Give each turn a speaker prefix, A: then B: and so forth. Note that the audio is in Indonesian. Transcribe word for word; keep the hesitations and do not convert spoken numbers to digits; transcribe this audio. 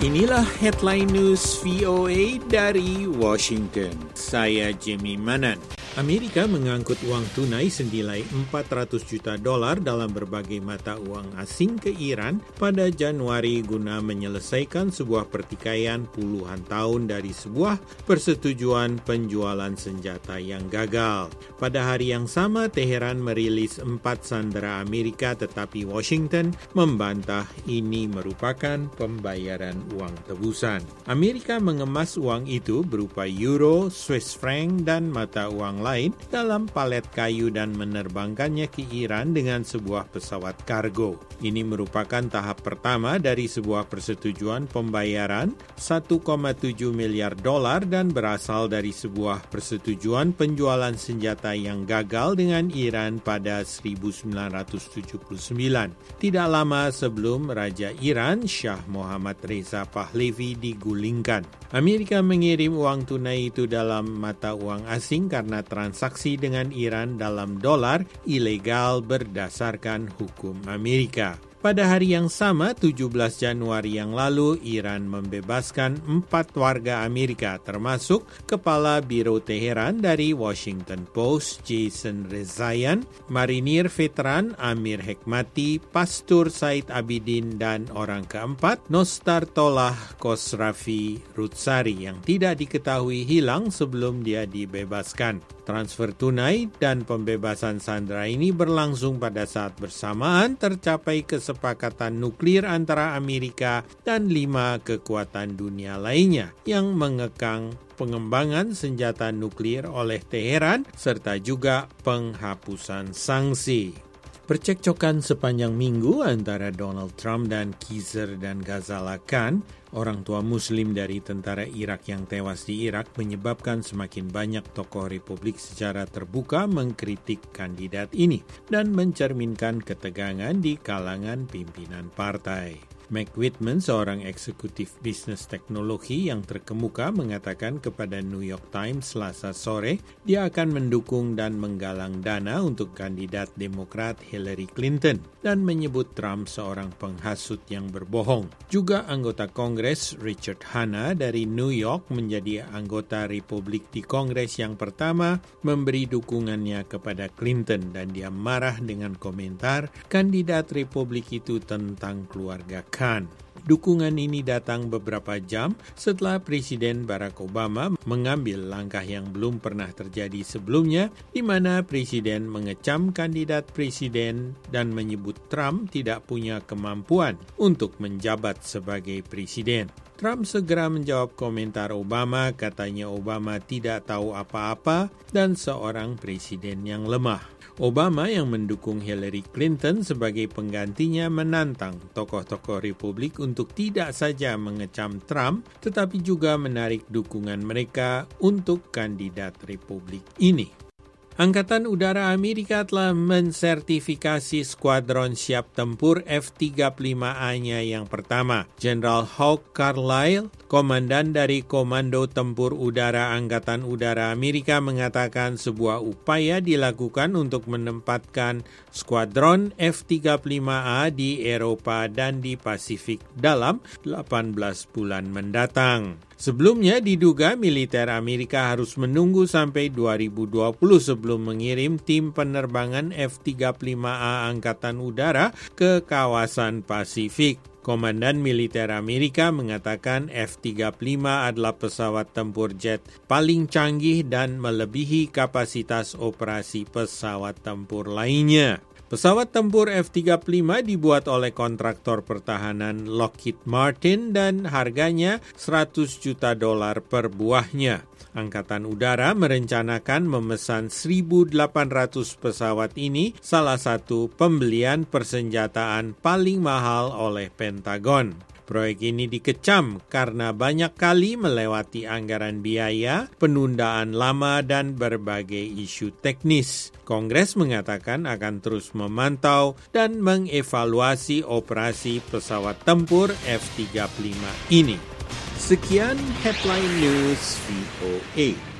A: Inilah headline news V O A dari Washington. Saya Jimmy Manan. Amerika mengangkut uang tunai senilai empat ratus juta dolar dalam berbagai mata uang asing ke Iran pada Januari guna menyelesaikan sebuah pertikaian puluhan tahun dari sebuah persetujuan penjualan senjata yang gagal. Pada hari yang sama, Teheran merilis empat sandera Amerika, tetapi Washington membantah ini merupakan pembayaran uang tebusan. Amerika mengemas uang itu berupa euro, Swiss franc, dan mata uang lain dalam palet kayu dan menerbangkannya ke Iran dengan sebuah pesawat kargo. Ini merupakan tahap pertama dari sebuah persetujuan pembayaran satu koma tujuh miliar dolar dan berasal dari sebuah persetujuan penjualan senjata yang gagal dengan Iran pada seribu sembilan ratus tujuh puluh sembilan. Tidak lama sebelum Raja Iran, Shah Mohammad Reza Pahlavi digulingkan. Amerika mengirim uang tunai itu dalam mata uang asing karena transaksi dengan Iran dalam dolar ilegal berdasarkan hukum Amerika. Pada hari yang sama, tujuh belas Januari yang lalu, Iran membebaskan empat warga Amerika, termasuk Kepala Biro Teheran dari Washington Post, Jason Rezaian, marinir veteran Amir Hekmati, Pastur Said Abidin, dan orang keempat, Nostartollah Khosravi Roodsari, yang tidak diketahui hilang sebelum dia dibebaskan. Transfer tunai dan pembebasan sandera ini berlangsung pada saat bersamaan tercapai kesepakatan nuklir antara Amerika dan lima kekuatan dunia lainnya yang mengekang pengembangan senjata nuklir oleh Teheran serta juga penghapusan sanksi. Percekcokan sepanjang minggu antara Donald Trump dan Khizr dan Ghazala Khan, orang tua Muslim dari tentara Irak yang tewas di Irak, menyebabkan semakin banyak tokoh Republik secara terbuka mengkritik kandidat ini dan mencerminkan ketegangan di kalangan pimpinan partai. Mac Whitman, seorang eksekutif bisnis teknologi yang terkemuka, mengatakan kepada New York Times Selasa sore dia akan mendukung dan menggalang dana untuk kandidat Demokrat Hillary Clinton dan menyebut Trump seorang penghasut yang berbohong. Juga anggota Kongres Richard Hanna dari New York menjadi anggota Republik di Kongres yang pertama memberi dukungannya kepada Clinton dan dia marah dengan komentar kandidat Republik itu tentang keluarga Khan. Dukungan ini datang beberapa jam setelah Presiden Barack Obama mengambil langkah yang belum pernah terjadi sebelumnya, di mana Presiden mengecam kandidat presiden dan menyebut Trump tidak punya kemampuan untuk menjabat sebagai presiden. Trump segera menjawab komentar Obama, katanya Obama tidak tahu apa-apa dan seorang presiden yang lemah. Obama yang mendukung Hillary Clinton sebagai penggantinya menantang tokoh-tokoh Republik untuk tidak saja mengecam Trump, tetapi juga menarik dukungan mereka untuk kandidat Republik ini. Angkatan Udara Amerika telah mensertifikasi skuadron siap tempur F tiga puluh lima A-nya yang pertama. Jenderal Hawk Carlyle, komandan dari Komando Tempur Udara Angkatan Udara Amerika, mengatakan sebuah upaya dilakukan untuk menempatkan skuadron F tiga puluh lima A di Eropa dan di Pasifik dalam delapan belas bulan mendatang. Sebelumnya diduga militer Amerika harus menunggu sampai dua ribu dua puluh sebelum mengirim tim penerbangan F tiga puluh lima A Angkatan Udara ke kawasan Pasifik. Komandan militer Amerika mengatakan F tiga puluh lima adalah pesawat tempur jet paling canggih dan melebihi kapasitas operasi pesawat tempur lainnya. Pesawat tempur F tiga puluh lima dibuat oleh kontraktor pertahanan Lockheed Martin dan harganya seratus juta dolar per buahnya. Angkatan Udara merencanakan memesan seribu delapan ratus pesawat ini, salah satu pembelian persenjataan paling mahal oleh Pentagon. Proyek ini dikecam karena banyak kali melewati anggaran biaya, penundaan lama, dan berbagai isu teknis. Kongres mengatakan akan terus memantau dan mengevaluasi operasi pesawat tempur F tiga puluh lima ini. Sekian Headline News V O A.